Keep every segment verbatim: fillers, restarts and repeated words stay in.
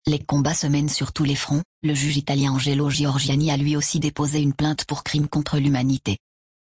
Les combats se mènent sur tous les fronts. Le juge italien Angelo Giorgiani a lui aussi déposé une plainte pour crime contre l'humanité.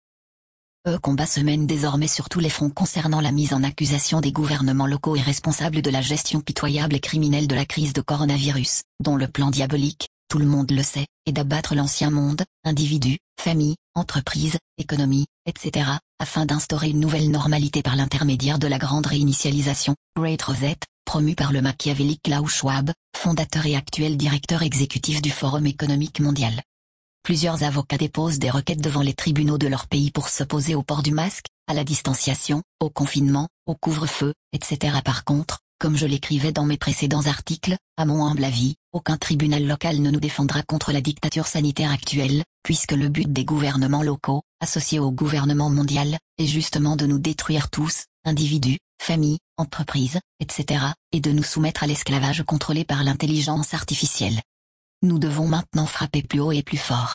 Le combat se mène désormais sur tous les fronts concernant la mise en accusation des gouvernements locaux et responsables de la gestion pitoyable et criminelle de la crise de coronavirus, dont le plan diabolique, tout le monde le sait, est d'abattre l'ancien monde, individus, familles, entreprises, économies, et cetera, afin d'instaurer une nouvelle normalité par l'intermédiaire de la grande réinitialisation, Great Reset, promue par le machiavélique Klaus Schwab, fondateur et actuel directeur exécutif du Forum économique mondial. Plusieurs avocats déposent des requêtes devant les tribunaux de leur pays pour s'opposer au port du masque, à la distanciation, au confinement, au couvre-feu, et cetera. Par contre, comme je l'écrivais dans mes précédents articles, à mon humble avis, aucun tribunal local ne nous défendra contre la dictature sanitaire actuelle, puisque le but des gouvernements locaux, associés au gouvernement mondial, est justement de nous détruire tous, individus, familles, entreprises, et cetera, et de nous soumettre à l'esclavage contrôlé par l'intelligence artificielle. Nous devons maintenant frapper plus haut et plus fort.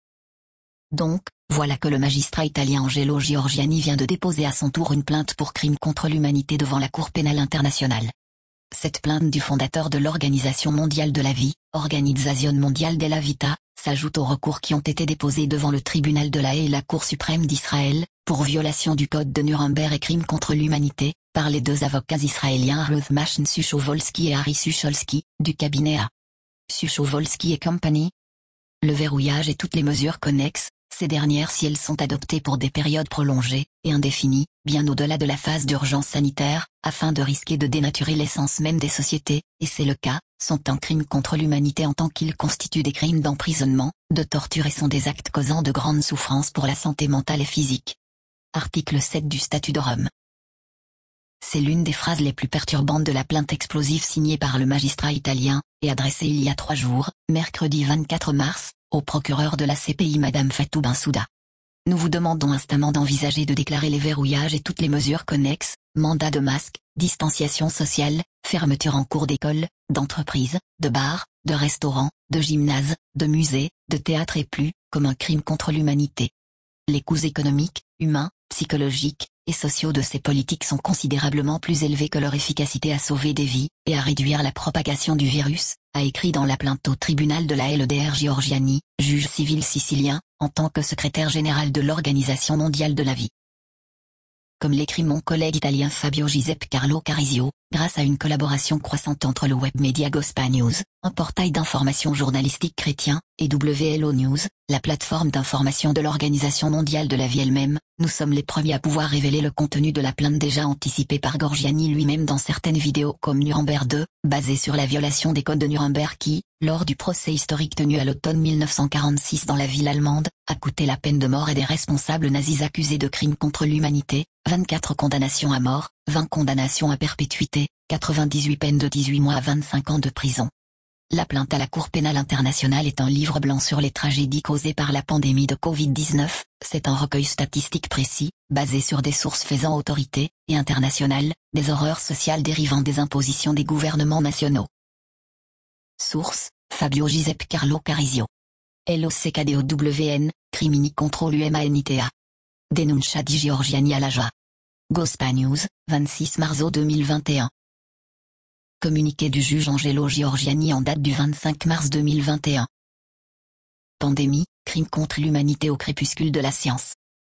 Donc, voilà que le magistrat italien Angelo Giorgiani vient de déposer à son tour une plainte pour crime contre l'humanité devant la Cour pénale internationale. Cette plainte du fondateur de l'Organisation mondiale de la vie, Organizzazione Mondiale della Vita, s'ajoute aux recours qui ont été déposés devant le tribunal de la Haye et la Cour suprême d'Israël, pour violation du code de Nuremberg et crime contre l'humanité, par les deux avocats israéliens Ruth Machen Suchovolski et Harry Sucholski, du cabinet A. Suchovolski et Company. Le verrouillage et toutes les mesures connexes, ces dernières si elles sont adoptées pour des périodes prolongées et indéfinies, bien au-delà de la phase d'urgence sanitaire, afin de risquer de dénaturer l'essence même des sociétés, et c'est le cas, sont un crime contre l'humanité en tant qu'ils constituent des crimes d'emprisonnement, de torture et sont des actes causant de grandes souffrances pour la santé mentale et physique. Article sept du Statut de Rome. C'est l'une des phrases les plus perturbantes de la plainte explosive signée par le magistrat italien, et adressée il y a trois jours, mercredi vingt-quatre mars, au procureur de la C P I Madame Fatou Bensouda. Nous vous demandons instamment d'envisager de déclarer les verrouillages et toutes les mesures connexes, mandat de masque, distanciation sociale, fermeture en cours d'école, d'entreprise, de bars, de restaurants, de gymnases, de musées, de théâtres et plus, comme un crime contre l'humanité. Les coûts économiques, humains, psychologiques et sociaux de ces politiques sont considérablement plus élevés que leur efficacité à sauver des vies et à réduire la propagation du virus, a écrit dans la plainte au tribunal de la Haye le Dr Giorgiani, juge civil sicilien, en tant que secrétaire général de l'Organisation mondiale de la vie. Comme l'écrit mon collègue italien Fabio Giuseppe Carlo Carisio, grâce à une collaboration croissante entre le web média Gospa News, un portail d'information journalistique chrétien, et W L O News, la plateforme d'information de l'Organisation mondiale de la vie elle-même, nous sommes les premiers à pouvoir révéler le contenu de la plainte déjà anticipée par Giorgiani lui-même dans certaines vidéos comme Nuremberg deux, basée sur la violation des codes de Nuremberg qui, lors du procès historique tenu à l'automne mille neuf cent quarante-six dans la ville allemande, a coûté la peine de mort à des responsables nazis accusés de crimes contre l'humanité, vingt-quatre condamnations à mort, vingt condamnations à perpétuité, quatre-vingt-dix-huit peines de dix-huit mois à vingt-cinq ans de prison. La plainte à la Cour pénale internationale est un livre blanc sur les tragédies causées par la pandémie de Covid dix-neuf, c'est un recueil statistique précis, basé sur des sources faisant autorité, et internationales, des horreurs sociales dérivant des impositions des gouvernements nationaux. Source, Fabio Giuseppe Carlo Carisio. L O C K D O W N, Crimini contro l'Umanità. Denuncia di Giorgiani alla Joie. Gospa News, vingt-six mars deux mille vingt et un. Communiqué du juge Angelo Giorgiani en date du vingt-cinq mars deux mille vingt et un. Pandémie, crime contre l'humanité au crépuscule de la science.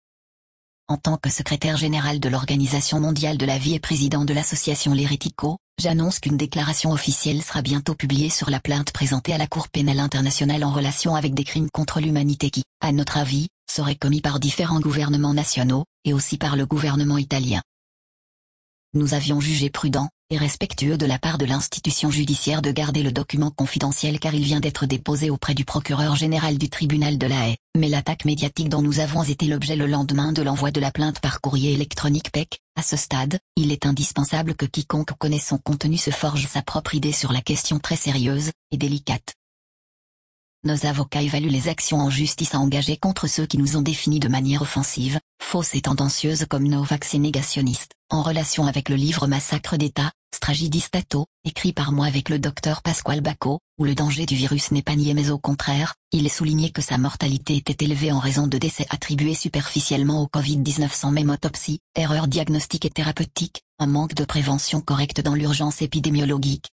En tant que secrétaire général de l'Organisation mondiale de la vie et président de l'association L'Hérético, j'annonce qu'une déclaration officielle sera bientôt publiée sur la plainte présentée à la Cour pénale internationale en relation avec des crimes contre l'humanité qui, à notre avis, seraient commis par différents gouvernements nationaux, et aussi par le gouvernement italien. Nous avions jugé prudent et respectueux de la part de l'institution judiciaire de garder le document confidentiel car il vient d'être déposé auprès du procureur général du tribunal de la Haye, mais l'attaque médiatique dont nous avons été l'objet le lendemain de l'envoi de la plainte par courrier électronique P E C, à ce stade, il est indispensable que quiconque connaît son contenu se forge sa propre idée sur la question très sérieuse et délicate. Nos avocats évaluent les actions en justice à engager contre ceux qui nous ont définis de manière offensive, fausse et tendancieuse comme Novax et négationnistes, en relation avec le livre Massacre d'État, Stragi di Stato, écrit par moi avec le docteur Pasquale Bacco, où le danger du virus n'est pas nié mais au contraire, il est souligné que sa mortalité était élevée en raison de décès attribués superficiellement au Covid dix-neuf sans même autopsie, erreurs diagnostiques et thérapeutiques, un manque de prévention correcte dans l'urgence épidémiologique,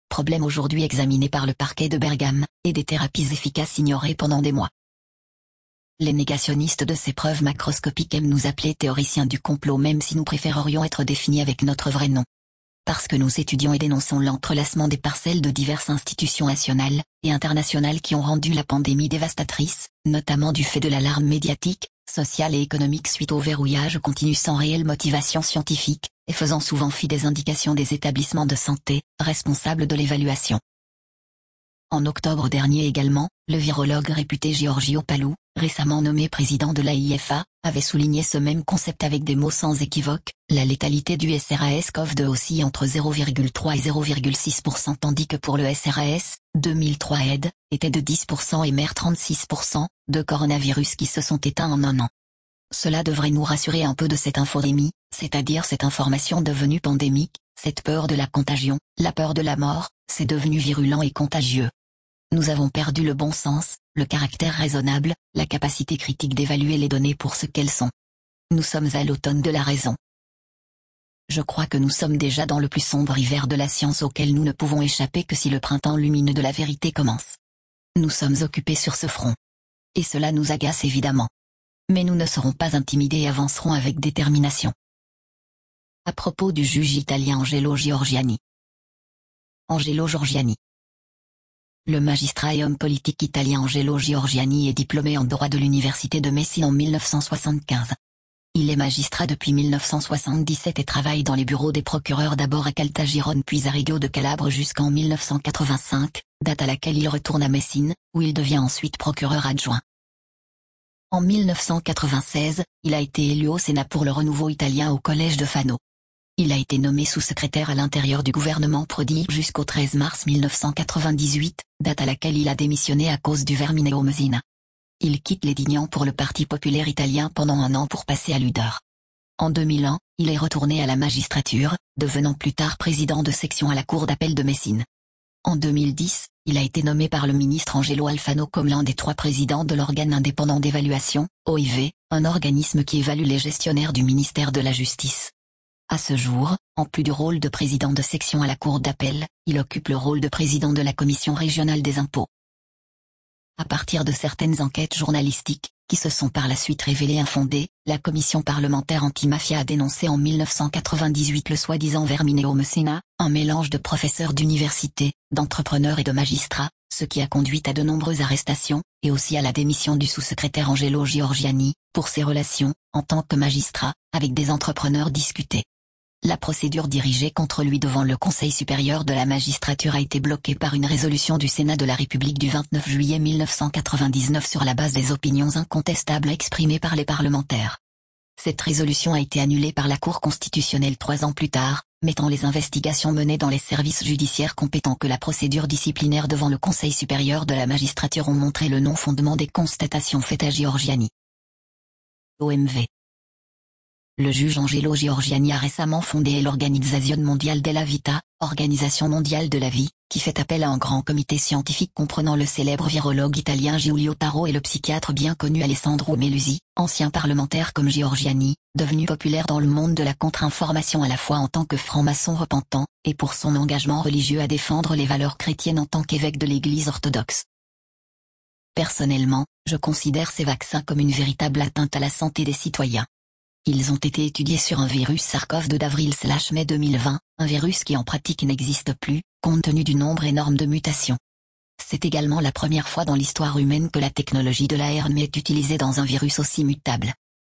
problème aujourd'hui examiné par le parquet de Bergame, et des thérapies efficaces ignorées pendant des mois. Les négationnistes de ces preuves macroscopiques aiment nous appeler théoriciens du complot même si nous préférerions être définis avec notre vrai nom. Parce que nous étudions et dénonçons l'entrelacement des parcelles de diverses institutions nationales et internationales qui ont rendu la pandémie dévastatrice, notamment du fait de l'alarme médiatique, sociale et économique suite au verrouillage continu sans réelle motivation scientifique, et faisant souvent fi des indications des établissements de santé, responsables de l'évaluation. En octobre dernier également, le virologue réputé Giorgio Palou, récemment nommé président de l'A I F A, avait souligné ce même concept avec des mots sans équivoque: la létalité du S R A S CoV deux oscille entre zéro virgule trois et zéro virgule six pour cent tandis que pour le S R A S, deux mille trois A I D, était de dix pour cent et MER trente-six pour cent, de coronavirus qui se sont éteints en un an. Cela devrait nous rassurer un peu de cette infodémie, c'est-à-dire cette information devenue pandémique, cette peur de la contagion, la peur de la mort, c'est devenu virulent et contagieux. Nous avons perdu le bon sens, le caractère raisonnable, la capacité critique d'évaluer les données pour ce qu'elles sont. Nous sommes à l'automne de la raison. Je crois que nous sommes déjà dans le plus sombre hiver de la science auquel nous ne pouvons échapper que si le printemps lumineux de la vérité commence. Nous sommes occupés sur ce front. Et cela nous agace évidemment. Mais nous ne serons pas intimidés et avancerons avec détermination. À propos du juge italien Angelo Giorgiani. Angelo Giorgiani. Le magistrat et homme politique italien Angelo Giorgiani est diplômé en droit de l'université de Messine en mille neuf cent soixante-quinze. Il est magistrat depuis mille neuf cent soixante-dix-sept et travaille dans les bureaux des procureurs d'abord à Caltagirone puis à Reggio de Calabre jusqu'en mille neuf cent quatre-vingt-cinq, date à laquelle il retourne à Messine, où il devient ensuite procureur adjoint. En mille neuf cent quatre-vingt-seize, il a été élu au Sénat pour le renouveau italien au collège de Fano. Il a été nommé sous-secrétaire à l'intérieur du gouvernement Prodi jusqu'au treize mars mille neuf cent quatre-vingt-dix-huit, date à laquelle il a démissionné à cause du Vermineo Messina. Il quitte Ledignan pour le Parti populaire italien pendant un an pour passer à l'U D E R. En deux mille un, il est retourné à la magistrature, devenant plus tard président de section à la Cour d'appel de Messine. En deux mille dix, il a été nommé par le ministre Angelo Alfano comme l'un des trois présidents de l'organe indépendant d'évaluation, O I V, un organisme qui évalue les gestionnaires du ministère de la Justice. À ce jour, en plus du rôle de président de section à la Cour d'appel, il occupe le rôle de président de la Commission régionale des impôts. À partir de certaines enquêtes journalistiques, qui se sont par la suite révélées infondées, la commission parlementaire anti-mafia a dénoncé en mille neuf cent quatre-vingt-dix-huit le soi-disant Vermineo Messina, un mélange de professeurs d'université, d'entrepreneurs et de magistrats, ce qui a conduit à de nombreuses arrestations, et aussi à la démission du sous-secrétaire Angelo Giorgiani, pour ses relations, en tant que magistrat, avec des entrepreneurs discutés. La procédure dirigée contre lui devant le Conseil supérieur de la magistrature a été bloquée par une résolution du Sénat de la République du vingt-neuf juillet mille neuf cent quatre-vingt-dix-neuf sur la base des opinions incontestables exprimées par les parlementaires. Cette résolution a été annulée par la Cour constitutionnelle trois ans plus tard, mettant les investigations menées dans les services judiciaires compétents que la procédure disciplinaire devant le Conseil supérieur de la magistrature ont montré le non-fondement des constatations faites à Giorgiani. O M V. Le juge Angelo Giorgiani a récemment fondé l'Organizzazione Mondiale della Vita, Organisation mondiale de la vie, qui fait appel à un grand comité scientifique comprenant le célèbre virologue italien Giulio Taro et le psychiatre bien connu Alessandro Melusi, ancien parlementaire comme Giorgiani, devenu populaire dans le monde de la contre-information à la fois en tant que franc-maçon repentant, et pour son engagement religieux à défendre les valeurs chrétiennes en tant qu'évêque de l'Église orthodoxe. Personnellement, je considère ces vaccins comme une véritable atteinte à la santé des citoyens. Ils ont été étudiés sur un virus SARS-CoV deux d'avril/mai deux mille vingt, un virus qui en pratique n'existe plus, compte tenu du nombre énorme de mutations. C'est également la première fois dans l'histoire humaine que la technologie de l'A R N est utilisée dans un virus aussi mutable.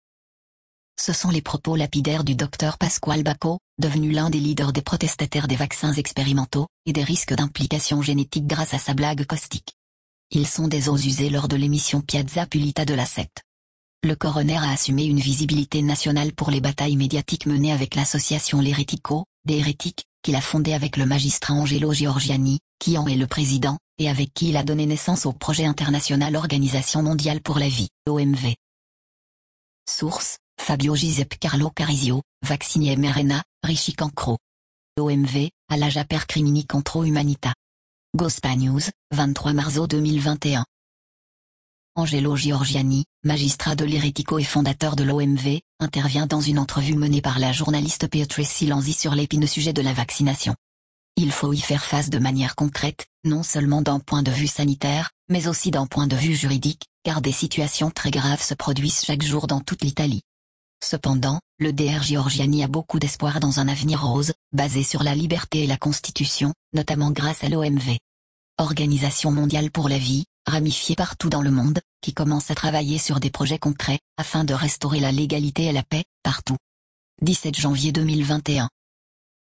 Ce sont les propos lapidaires du docteur Pasquale Bacco, devenu l'un des leaders des protestataires des vaccins expérimentaux, et des risques d'implication génétique grâce à sa blague caustique. Ils sont des os usés lors de l'émission Piazza Pulita de la secte. Le coroner a assumé une visibilité nationale pour les batailles médiatiques menées avec l'association L'Eretico, des hérétiques, qu'il a fondée avec le magistrat Angelo Giorgiani, qui en est le président, et avec qui il a donné naissance au projet international Organisation mondiale pour la vie, O M V. Source, Fabio Giuseppe Carlo Carisio, Vaccini M R N A, Ricci Cancro. O M V, Alaja per crimini contro umanità. Gospa News, vingt-trois mars deux mille vingt et un. Angelo Giorgiani, magistrat de l'Eretico et fondateur de l'O M V, intervient dans une entrevue menée par la journaliste Beatrice Silenzi sur l'épineux sujet de la vaccination. Il faut y faire face de manière concrète, non seulement d'un point de vue sanitaire, mais aussi d'un point de vue juridique, car des situations très graves se produisent chaque jour dans toute l'Italie. Cependant, le D R Giorgiani a beaucoup d'espoir dans un avenir rose, basé sur la liberté et la Constitution, notamment grâce à l'O M V. Organisation mondiale pour la vie, ramifiée partout dans le monde, qui commence à travailler sur des projets concrets, afin de restaurer la légalité et la paix, partout. dix-sept janvier deux mille vingt et un.